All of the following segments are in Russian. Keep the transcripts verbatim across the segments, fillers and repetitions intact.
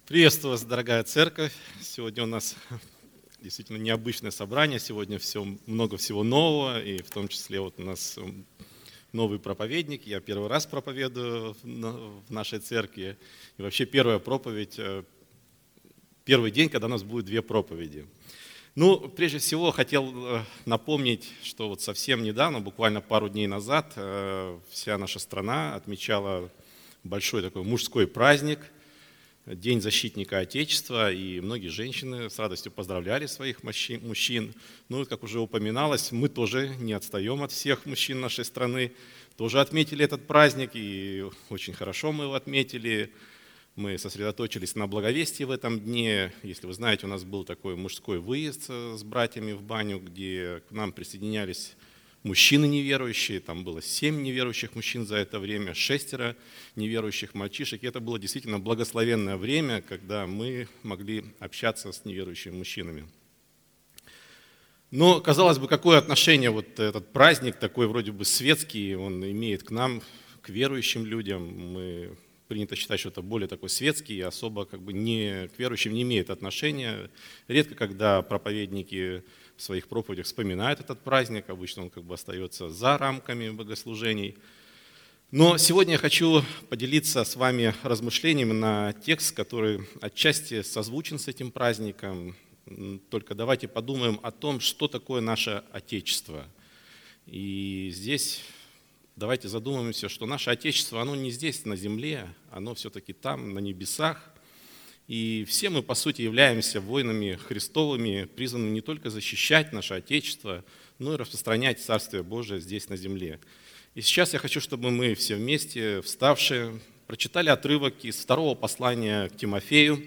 Приветствую вас, дорогая церковь. Сегодня у нас действительно необычное собрание. Сегодня все, много всего нового, и в том числе вот у нас новый проповедник. Я первый раз проповедую в нашей церкви. И вообще первая проповедь, первый день, когда у нас будет две проповеди. Ну, прежде всего, хотел напомнить, что вот совсем недавно, буквально пару дней назад, вся наша страна отмечала большой такой мужской праздник, День защитника Отечества, и многие женщины с радостью поздравляли своих мужчин. Ну, как уже упоминалось, мы тоже не отстаем от всех мужчин нашей страны, тоже отметили этот праздник, и очень хорошо мы его отметили. Мы сосредоточились на благовестии в этом дне. Если вы знаете, у нас был такой мужской выезд с братьями в баню, где к нам присоединялись мужчины неверующие, там было семь неверующих мужчин за это время, шестеро неверующих мальчишек. И это было действительно благословенное время, когда мы могли общаться с неверующими мужчинами. Но, казалось бы, какое отношение вот этот праздник, такой вроде бы светский, он имеет к нам, к верующим людям. Мы принято считать, что это более такой светский, и особо как бы не, к верующим не имеет отношения. Редко, когда проповедники в своих проповедях вспоминают этот праздник, обычно он как бы остается за рамками богослужений. Но сегодня я хочу поделиться с вами размышлениями на текст, который отчасти созвучен с этим праздником. Только давайте подумаем о том, что такое наше Отечество. И здесь давайте задумаемся, что наше Отечество, оно не здесь, на земле, оно все-таки там, на небесах. И все мы, по сути, являемся воинами Христовыми, призванными не только защищать наше Отечество, но и распространять Царствие Божие здесь, на земле. И сейчас я хочу, чтобы мы все вместе, вставшие, прочитали отрывок из второго послания к Тимофею,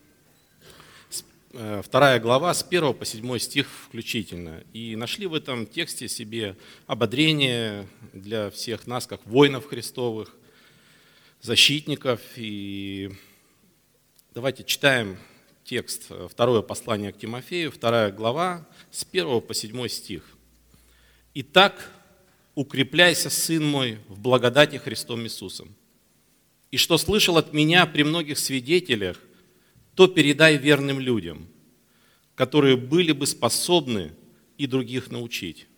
вторая глава, с первого по седьмой стих включительно. И нашли в этом тексте себе ободрение для всех нас, как воинов Христовых, защитников. И давайте читаем текст, второе послание к Тимофею, вторая глава, с первого по седьмой стих. «Итак, укрепляйся, сын мой, в благодати Христом Иисусом. И что слышал от меня при многих свидетелях, то передай верным людям, которые были бы способны и других научить.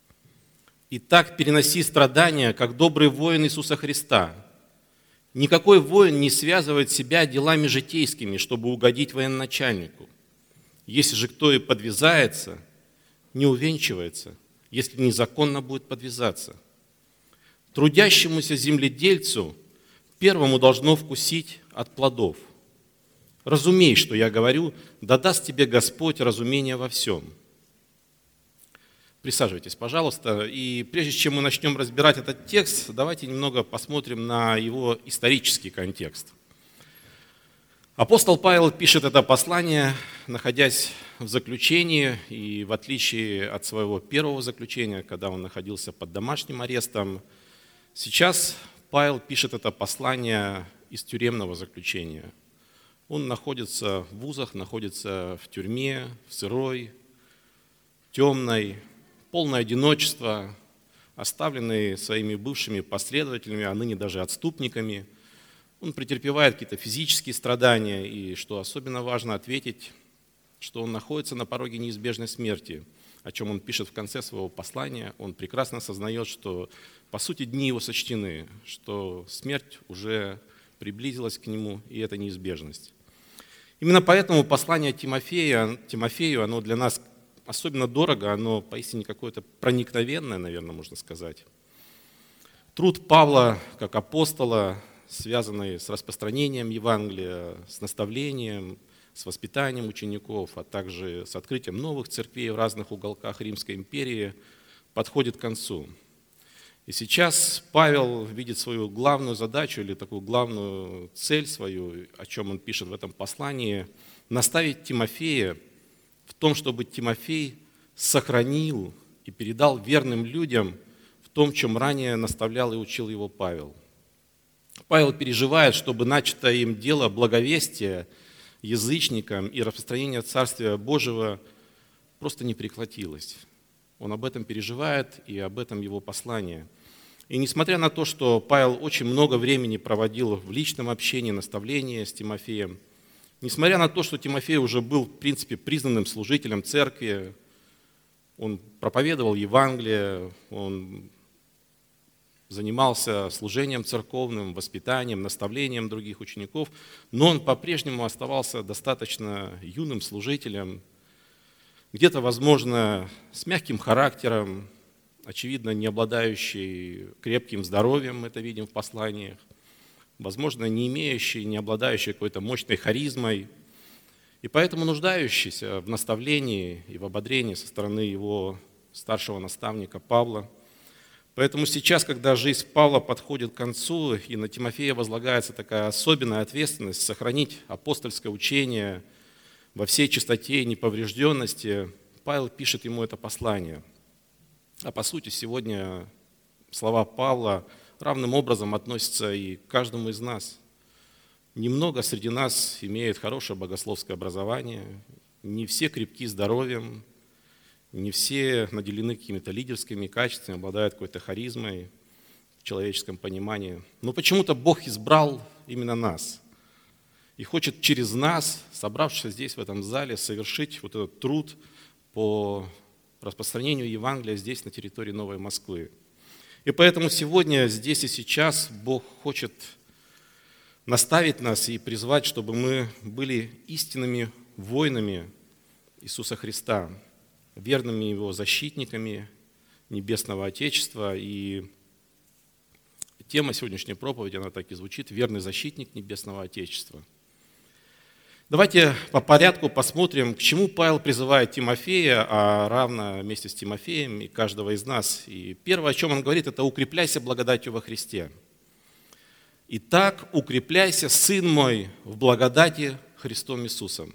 Итак, переноси страдания, как добрый воин Иисуса Христа. Никакой воин не связывает себя делами житейскими, чтобы угодить военачальнику. Если же кто и подвязается, не увенчивается, если незаконно будет подвязаться. Трудящемуся земледельцу первому должно вкусить от плодов. Разумей, что я говорю, да даст тебе Господь разумение во всем». Присаживайтесь, пожалуйста. И прежде чем мы начнем разбирать этот текст, давайте немного посмотрим на его исторический контекст. Апостол Павел пишет это послание, находясь в заключении, и в отличие от своего первого заключения, когда он находился под домашним арестом, сейчас Павел пишет это послание из тюремного заключения. Он находится в вузах, находится в тюрьме, в сырой, темной, полное одиночество, оставленный своими бывшими последователями, а ныне даже отступниками. Он претерпевает какие-то физические страдания, и, что особенно важно ответить, что он находится на пороге неизбежной смерти, о чем он пишет в конце своего послания. Он прекрасно осознает, что, по сути, дни его сочтены, что смерть уже приблизилась к нему, и это неизбежность. Именно поэтому послание Тимофея, Тимофею, оно для нас особенно дорого, оно поистине какое-то проникновенное, наверное, можно сказать. Труд Павла, как апостола, связанный с распространением Евангелия, с наставлением, с воспитанием учеников, а также с открытием новых церквей в разных уголках Римской империи, подходит к концу. И сейчас Павел видит свою главную задачу или такую главную цель свою, о чем он пишет в этом послании, наставить Тимофея в том, чтобы Тимофей сохранил и передал верным людям в том, чем ранее наставлял и учил его Павел. Павел переживает, чтобы начатое им дело благовестия язычникам и распространение Царствия Божьего просто не прекратилось. Он об этом переживает, и об этом его послание. И несмотря на то, что Павел очень много времени проводил в личном общении, наставлении с Тимофеем, Несмотря на то, что Тимофей уже был, в принципе, признанным служителем церкви, он проповедовал Евангелие, он занимался служением церковным, воспитанием, наставлением других учеников, но он по-прежнему оставался достаточно юным служителем, где-то, возможно, с мягким характером, очевидно, не обладающий крепким здоровьем, мы это видим в посланиях, возможно, не имеющий, не обладающий какой-то мощной харизмой, и поэтому нуждающийся в наставлении и в ободрении со стороны его старшего наставника Павла. Поэтому сейчас, когда жизнь Павла подходит к концу, и на Тимофея возлагается такая особенная ответственность сохранить апостольское учение во всей чистоте и неповрежденности, Павел пишет ему это послание. А по сути, сегодня слова Павла равным образом относятся и к каждому из нас. Немного среди нас имеет хорошее богословское образование, не все крепки здоровьем, не все наделены какими-то лидерскими качествами, обладают какой-то харизмой в человеческом понимании. Но почему-то Бог избрал именно нас и хочет через нас, собравшись здесь, в этом зале, совершить вот этот труд по распространению Евангелия здесь, на территории Новой Москвы. И поэтому сегодня, здесь и сейчас Бог хочет наставить нас и призвать, чтобы мы были истинными воинами Иисуса Христа, верными Его защитниками Небесного Отечества. И тема сегодняшней проповеди, она так и звучит: «Верный защитник Небесного Отечества». Давайте по порядку посмотрим, к чему Павел призывает Тимофея, а равно вместе с Тимофеем и каждого из нас. И первое, о чем он говорит, это «укрепляйся благодатью во Христе». «Итак, укрепляйся, сын мой, в благодати Христом Иисусом».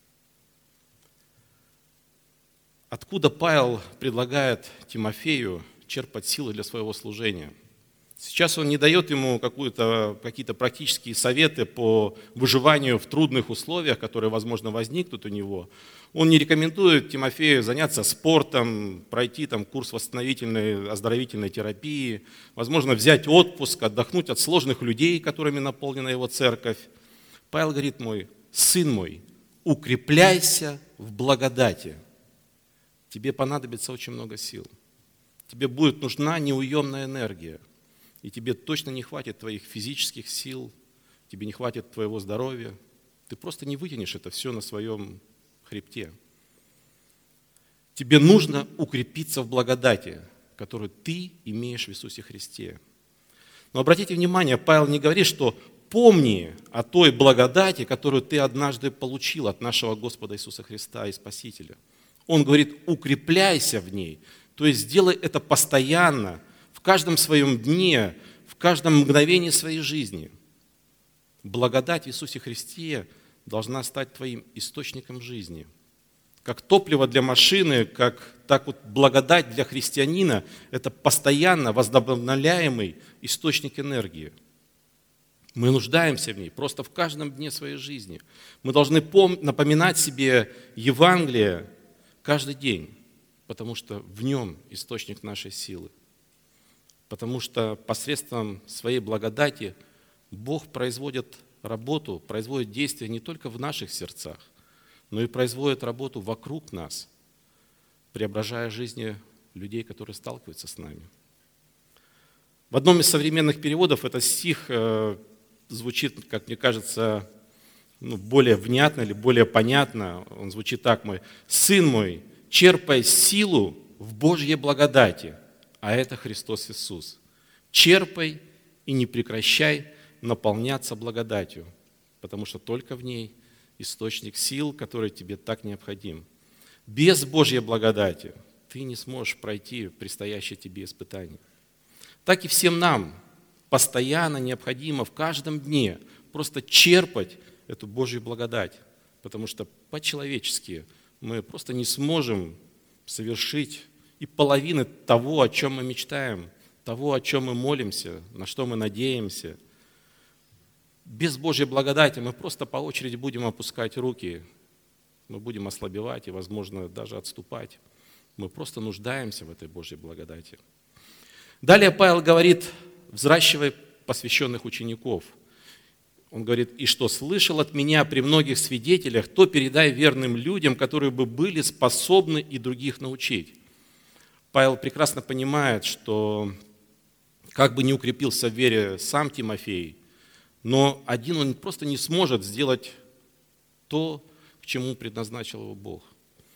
Откуда Павел предлагает Тимофею черпать силы для своего служения? Сейчас он не дает ему какую-то, какие-то практические советы по выживанию в трудных условиях, которые, возможно, возникнут у него. Он не рекомендует Тимофею заняться спортом, пройти там курс восстановительной, оздоровительной терапии, возможно, взять отпуск, отдохнуть от сложных людей, которыми наполнена его церковь. Павел говорит: мой сын мой, укрепляйся в благодати. Тебе понадобится очень много сил. Тебе будет нужна неуемная энергия. И тебе точно не хватит твоих физических сил, тебе не хватит твоего здоровья. Ты просто не вытянешь это все на своем хребте. Тебе нужно укрепиться в благодати, которую ты имеешь в Иисусе Христе. Но обратите внимание, Павел не говорит, что помни о той благодати, которую ты однажды получил от нашего Господа Иисуса Христа и Спасителя. Он говорит: укрепляйся в ней, то есть сделай это постоянно, в каждом своем дне, в каждом мгновении своей жизни. Благодать в Иисусе Христе должна стать твоим источником жизни. Как топливо для машины, как, так вот благодать для христианина – это постоянно возобновляемый источник энергии. Мы нуждаемся в ней просто в каждом дне своей жизни. Мы должны пом- напоминать себе Евангелие каждый день, потому что в нем источник нашей силы. Потому что посредством своей благодати Бог производит работу, производит действия не только в наших сердцах, но и производит работу вокруг нас, преображая жизни людей, которые сталкиваются с нами. В одном из современных переводов этот стих э, звучит, как мне кажется, ну, более внятно или более понятно. Он звучит так: мой сын мой, черпай силу в Божьей благодати, а это Христос Иисус. Черпай и не прекращай наполняться благодатью, потому что только в ней источник сил, который тебе так необходим. Без Божьей благодати ты не сможешь пройти предстоящее тебе испытание. Так и всем нам постоянно необходимо в каждом дне просто черпать эту Божью благодать, потому что по-человечески мы просто не сможем совершить и половины того, о чем мы мечтаем, того, о чем мы молимся, на что мы надеемся. Без Божьей благодати мы просто по очереди будем опускать руки, мы будем ослабевать и, возможно, даже отступать. Мы просто нуждаемся в этой Божьей благодати. Далее Павел говорит: взращивай посвященных учеников. Он говорит, и что слышал от меня при многих свидетелях, то передай верным людям, которые бы были способны и других научить. Павел прекрасно понимает, что как бы ни укрепился в вере сам Тимофей, но один он просто не сможет сделать то, к чему предназначил его Бог.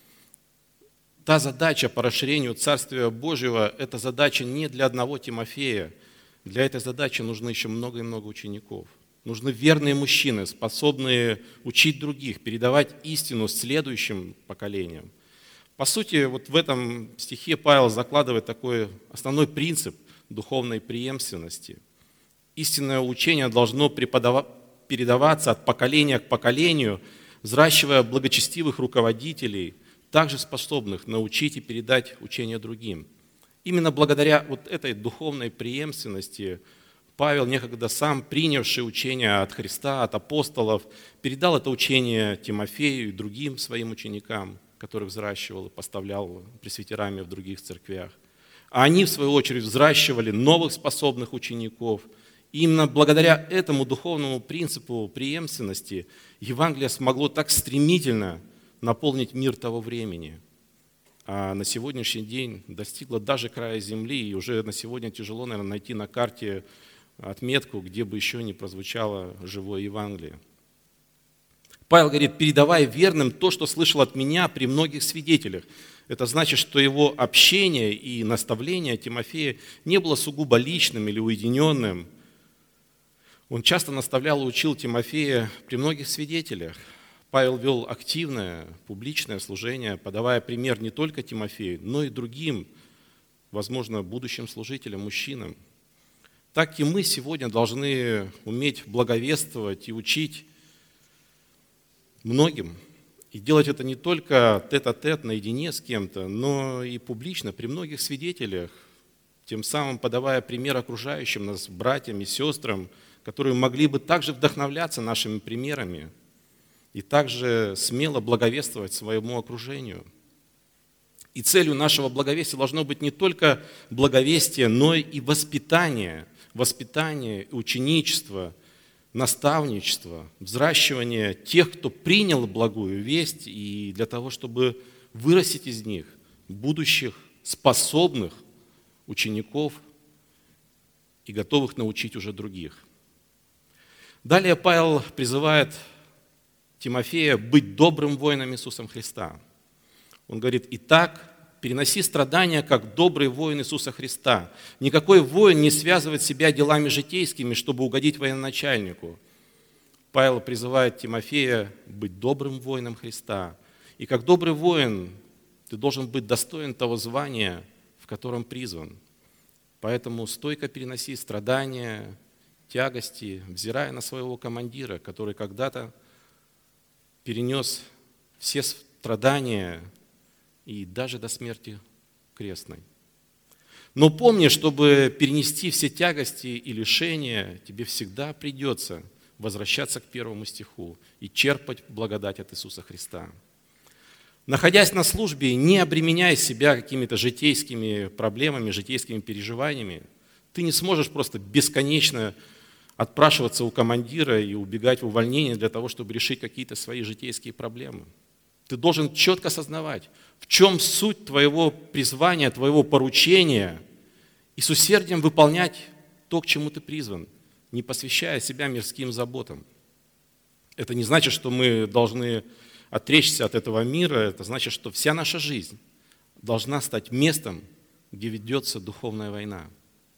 Та задача по расширению Царствия Божьего, это задача не для одного Тимофея. Для этой задачи нужно еще много и много учеников. Нужны верные мужчины, способные учить других, передавать истину следующим поколениям. По сути, вот в этом стихе Павел закладывает такой основной принцип духовной преемственности. Истинное учение должно передаваться от поколения к поколению, взращивая благочестивых руководителей, также способных научить и передать учение другим. Именно благодаря вот этой духовной преемственности Павел, некогда сам принявший учение от Христа, от апостолов, передал это учение Тимофею и другим своим ученикам, которых взращивал и поставлял пресвитерами в других церквях. А они, в свою очередь, взращивали новых способных учеников. И именно благодаря этому духовному принципу преемственности Евангелие смогло так стремительно наполнить мир того времени. А на сегодняшний день достигло даже края земли, и уже на сегодня тяжело, наверное, найти на карте отметку, где бы еще не прозвучало живое Евангелие. Павел говорит, передавай верным то, что слышал от меня при многих свидетелях. Это значит, что его общение и наставление Тимофея не было сугубо личным или уединенным. Он часто наставлял и учил Тимофея при многих свидетелях. Павел вел активное, публичное служение, подавая пример не только Тимофею, но и другим, возможно, будущим служителям, мужчинам. Так и мы сегодня должны уметь благовествовать и учить многим. И делать это не только тет-а-тет, наедине с кем-то, но и публично, при многих свидетелях, тем самым подавая пример окружающим нас, братьям и сестрам, которые могли бы также вдохновляться нашими примерами и также смело благовествовать своему окружению. И целью нашего благовестия должно быть не только благовестие, но и воспитание, воспитание, ученичество, наставничество, взращивание тех, кто принял благую весть, и для того, чтобы вырастить из них будущих способных учеников и готовых научить уже других. Далее Павел призывает Тимофея быть добрым воином Иисуса Христа. Он говорит, итак, переноси страдания, как добрый воин Иисуса Христа. Никакой воин не связывает себя делами житейскими, чтобы угодить военачальнику. Павел призывает Тимофея быть добрым воином Христа. И как добрый воин ты должен быть достоин того звания, в котором призван. Поэтому стойко переноси страдания, тягости, взирая на своего командира, который когда-то перенес все страдания и даже до смерти крестной. Но помни, чтобы перенести все тягости и лишения, тебе всегда придется возвращаться к первому стиху и черпать благодать от Иисуса Христа. Находясь на службе, не обременяй себя какими-то житейскими проблемами, житейскими переживаниями. Ты не сможешь просто бесконечно отпрашиваться у командира и убегать в увольнение для того, чтобы решить какие-то свои житейские проблемы. Ты должен четко осознавать, в чем суть твоего призвания, твоего поручения, и с усердием выполнять то, к чему ты призван, не посвящая себя мирским заботам. Это не значит, что мы должны отречься от этого мира, это значит, что вся наша жизнь должна стать местом, где ведется духовная война.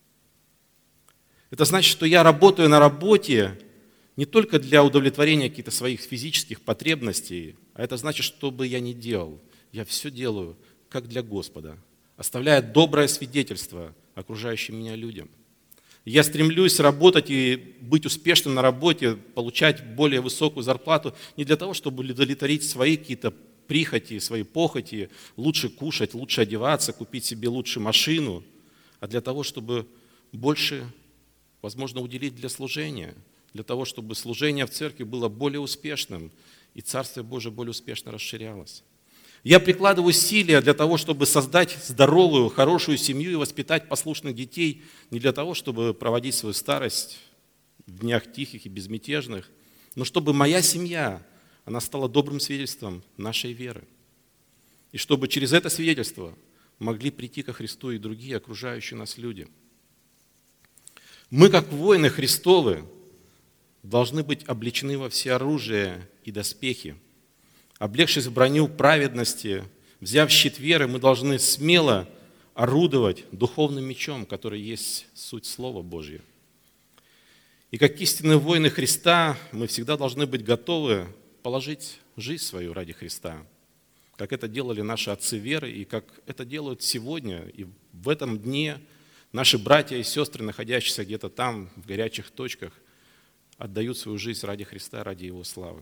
Это значит, что я работаю на работе не только для удовлетворения каких-то своих физических потребностей, а это значит, что бы я ни делал, я все делаю как для Господа, оставляя доброе свидетельство окружающим меня людям. Я стремлюсь работать и быть успешным на работе, получать более высокую зарплату не для того, чтобы удовлетворить свои какие-то прихоти, свои похоти, лучше кушать, лучше одеваться, купить себе лучше машину, а для того, чтобы больше, возможно, уделить для служения, для того, чтобы служение в церкви было более успешным и Царствие Божие более успешно расширялось. Я прикладываю усилия для того, чтобы создать здоровую, хорошую семью и воспитать послушных детей, не для того, чтобы проводить свою старость в днях тихих и безмятежных, но чтобы моя семья, она стала добрым свидетельством нашей веры. И чтобы через это свидетельство могли прийти ко Христу и другие окружающие нас люди. Мы, как воины Христовы, должны быть облечены во всеоружие и доспехи. Облегшись в броню праведности, взяв щит веры, мы должны смело орудовать духовным мечом, который есть суть Слова Божьего. И как истинные воины Христа, мы всегда должны быть готовы положить жизнь свою ради Христа, как это делали наши отцы веры, и как это делают сегодня, и в этом дне наши братья и сестры, находящиеся где-то там, в горячих точках, отдают свою жизнь ради Христа, ради Его славы.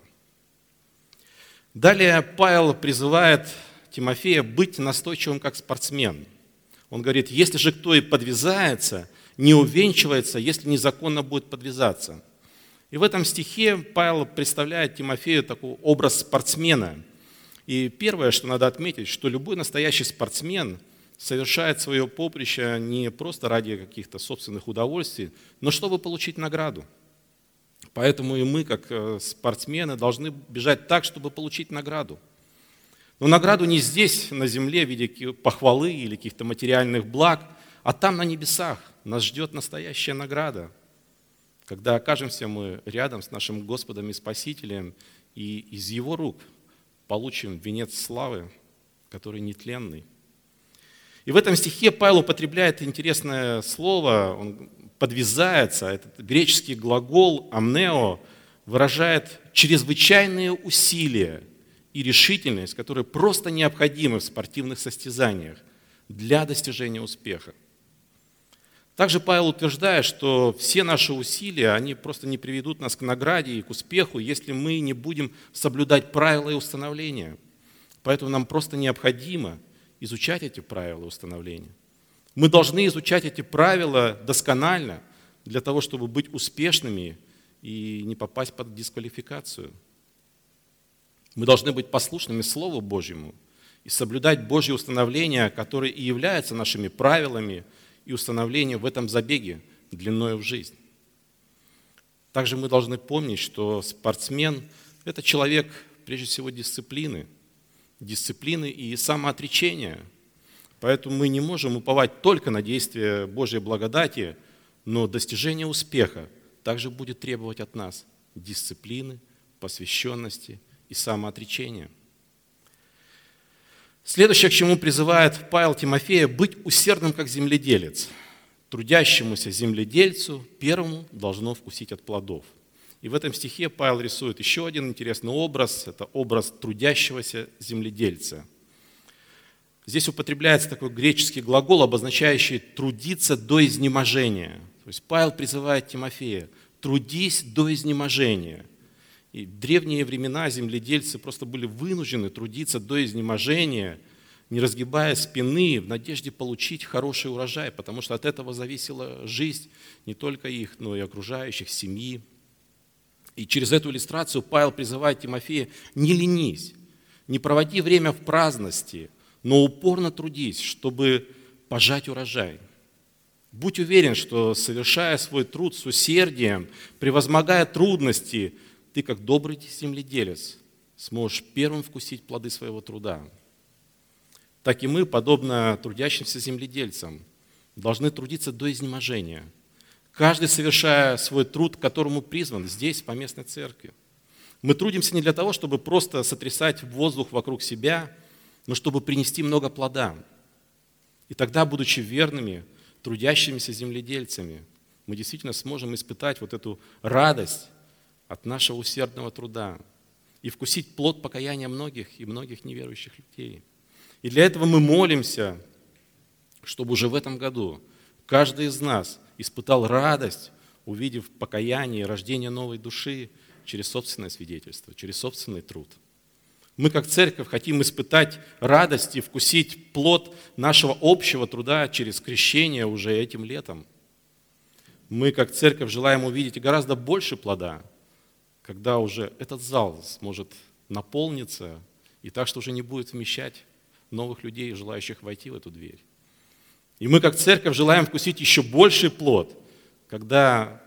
Далее Павел призывает Тимофея быть настойчивым, как спортсмен. Он говорит, если же кто и подвязается, не увенчивается, если незаконно будет подвязаться. И в этом стихе Павел представляет Тимофею такой образ спортсмена. И первое, что надо отметить, что любой настоящий спортсмен совершает свое поприще не просто ради каких-то собственных удовольствий, но чтобы получить награду. Поэтому и мы, как спортсмены, должны бежать так, чтобы получить награду. Но награду не здесь, на земле, в виде похвалы или каких-то материальных благ, а там, на небесах, нас ждет настоящая награда, когда окажемся мы рядом с нашим Господом и Спасителем, и из Его рук получим венец славы, который нетленный. И в этом стихе Павел употребляет интересное слово, он подвязается, этот греческий глагол «амнео» выражает чрезвычайные усилия и решительность, которые просто необходимы в спортивных состязаниях для достижения успеха. Также Павел утверждает, что все наши усилия, они просто не приведут нас к награде и к успеху, если мы не будем соблюдать правила и установления. Поэтому нам просто необходимо изучать эти правила и установления. Мы должны изучать эти правила досконально для того, чтобы быть успешными и не попасть под дисквалификацию. Мы должны быть послушными Слову Божьему и соблюдать Божьи установления, которые и являются нашими правилами и установлением в этом забеге длиною в жизнь. Также мы должны помнить, что спортсмен – это человек, прежде всего, дисциплины, дисциплины и самоотречения. Поэтому мы не можем уповать только на действие Божьей благодати, но достижение успеха также будет требовать от нас дисциплины, посвященности и самоотречения. Следующее, к чему призывает Павел Тимофея, быть усердным, как земледелец. Трудящемуся земледельцу первому должно вкусить от плодов. И в этом стихе Павел рисует еще один интересный образ, это образ трудящегося земледельца. Здесь употребляется такой греческий глагол, обозначающий «трудиться до изнеможения». То есть Павел призывает Тимофея «трудись до изнеможения». И в древние времена земледельцы просто были вынуждены трудиться до изнеможения, не разгибая спины, в надежде получить хороший урожай, потому что от этого зависела жизнь не только их, но и окружающих, семьи. И через эту иллюстрацию Павел призывает Тимофея: не ленись, не проводи время в праздности, но упорно трудись, чтобы пожать урожай. Будь уверен, что, совершая свой труд с усердием, превозмогая трудности, ты, как добрый земледелец, сможешь первым вкусить плоды своего труда. Так и мы, подобно трудящимся земледельцам, должны трудиться до изнеможения, каждый совершая свой труд, к которому призван здесь, в поместной церкви. Мы трудимся не для того, чтобы просто сотрясать воздух вокруг себя, но чтобы принести много плода. И тогда, будучи верными, трудящимися земледельцами, мы действительно сможем испытать вот эту радость от нашего усердного труда и вкусить плод покаяния многих и многих неверующих людей. И для этого мы молимся, чтобы уже в этом году каждый из нас испытал радость, увидев покаяние и рождение новой души через собственное свидетельство, через собственный труд. Мы, как церковь, хотим испытать радость и вкусить плод нашего общего труда через крещение уже этим летом. Мы, как церковь, желаем увидеть гораздо больше плода, когда уже этот зал сможет наполниться, и так, что уже не будет вмещать новых людей, желающих войти в эту дверь. И мы, как церковь, желаем вкусить еще больший плод, когда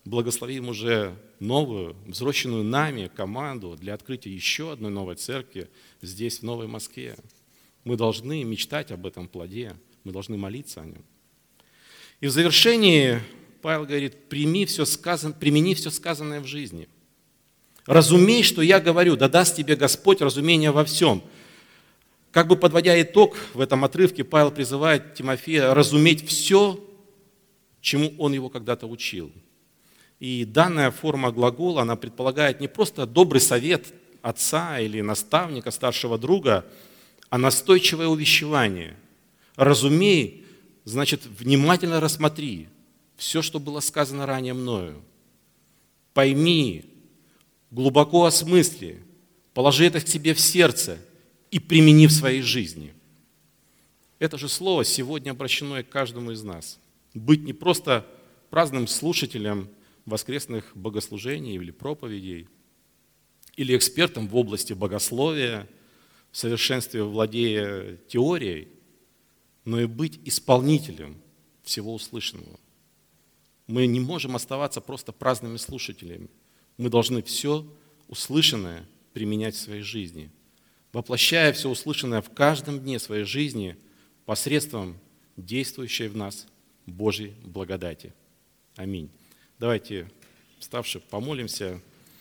благословим уже новую, взросленную нами команду для открытия еще одной новой церкви здесь, в Новой Москве. Мы должны мечтать об этом плоде, мы должны молиться о нем. И в завершении Павел говорит: прими все сказанное, примени все сказанное в жизни. Разумей, что я говорю, да даст тебе Господь разумение во всем. Как бы подводя итог, в этом отрывке Павел призывает Тимофея разуметь все, чему он его когда-то учил. И данная форма глагола, она предполагает не просто добрый совет отца или наставника, старшего друга, а настойчивое увещевание. Разумей, значит, внимательно рассмотри все, что было сказано ранее мною. Пойми, глубоко осмысли, положи это к себе в сердце и примени в своей жизни. Это же слово сегодня обращено к каждому из нас. Быть не просто праздным слушателем воскресных богослужений или проповедей, или экспертом в области богословия, в совершенстве владея теорией, но и быть исполнителем всего услышанного. Мы не можем оставаться просто праздными слушателями. Мы должны все услышанное применять в своей жизни, воплощая все услышанное в каждом дне своей жизни посредством действующей в нас Божьей благодати. Аминь. Давайте, вставши, помолимся.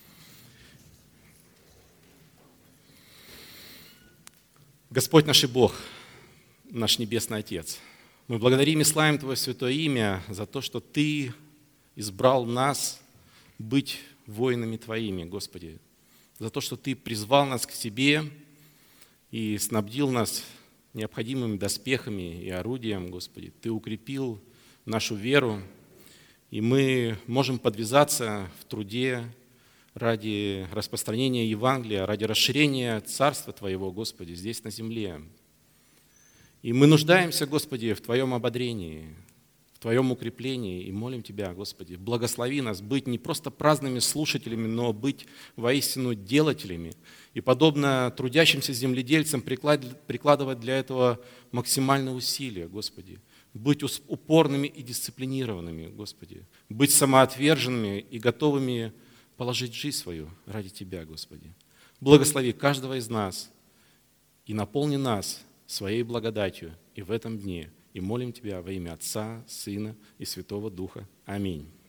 Господь наш и Бог, наш Небесный Отец, мы благодарим и славим Твое святое имя за то, что Ты избрал нас быть воинами Твоими, Господи, за то, что Ты призвал нас к Себе и снабдил нас необходимыми доспехами и орудием, Господи. Ты укрепил нашу веру, и мы можем подвязаться в труде ради распространения Евангелия, ради расширения Царства Твоего, Господи, здесь на земле. И мы нуждаемся, Господи, в Твоем ободрении, в Твоем укреплении, и молим Тебя, Господи, благослови нас быть не просто праздными слушателями, но быть воистину делателями, и, подобно трудящимся земледельцам, прикладывать для этого максимальные усилия, Господи, быть упорными и дисциплинированными, Господи, быть самоотверженными и готовыми положить жизнь свою ради Тебя, Господи. Благослови каждого из нас и наполни нас своей благодатью и в этом дне. И молим Тебя во имя Отца, Сына и Святого Духа. Аминь.